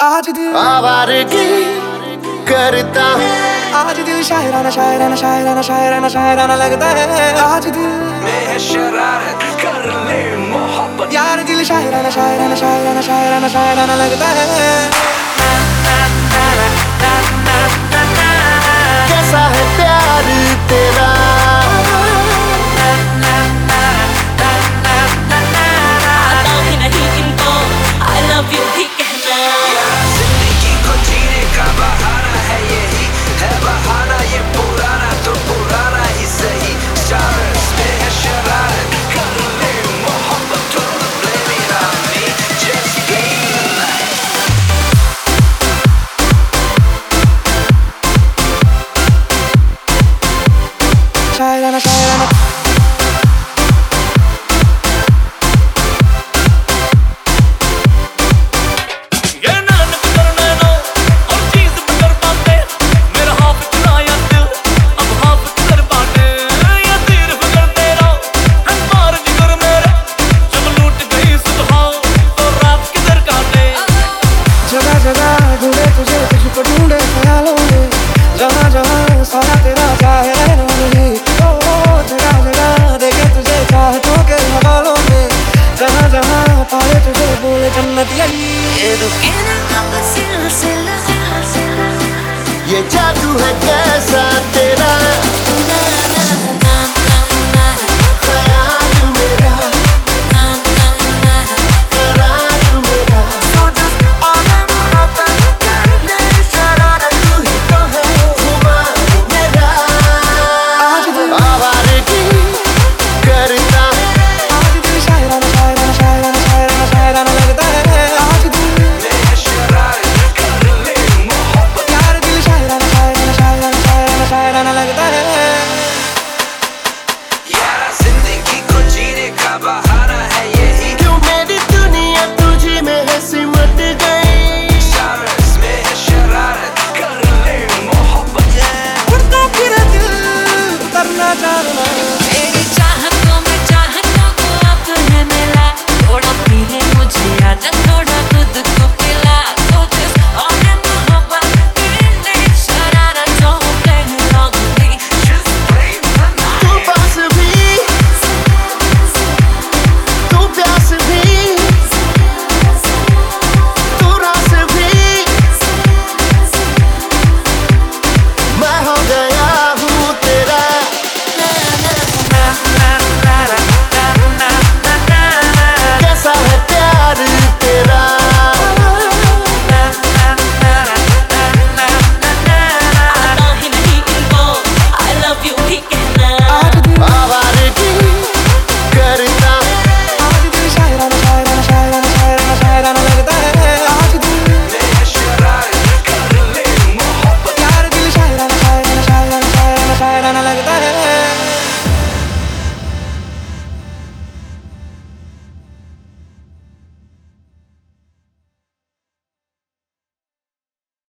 आज दिल आवारगी करता हूँ, आज दिल शायराना शायराना शायराना शायराना शायराना लगता है। आज दिल में शरारत कर ले मोहब्बत, यार दिल शायराना शायराना शायराना शायराना शायराना लगता है। कैसा है प्यार तेरा, आता ही नहीं इनको I love you भी कहना। जिंदगी को जीने का बहाना है यही, है बहाना ये पुराना तो पुराना ही सही। Stars में है शरारत कर ले मोहब्बत, don't blame it on me, just game the night। शायराना शायराना ये नानक करना नो और चीज बदल पाते, मेरा हाफ चुराया दिल अब हाफ कर बाटे। ये तीर फिकर तेरा है मार जिगर मेरे, जब लूट गई सुबह तो रात किधर काटे। जगह जगह ढूंढे तुझे, तुझको ढूंढे ख्यालों में, जहाँ जहाँ सारा तेरा चाहे रहना नहीं। जगह जगह देखे तुझे चाहतों के हवालों में, जहाँ जहाँ पाए तुझे बोले जन्नत यही। ये रुके ना अब सिलसिला, ये जादू है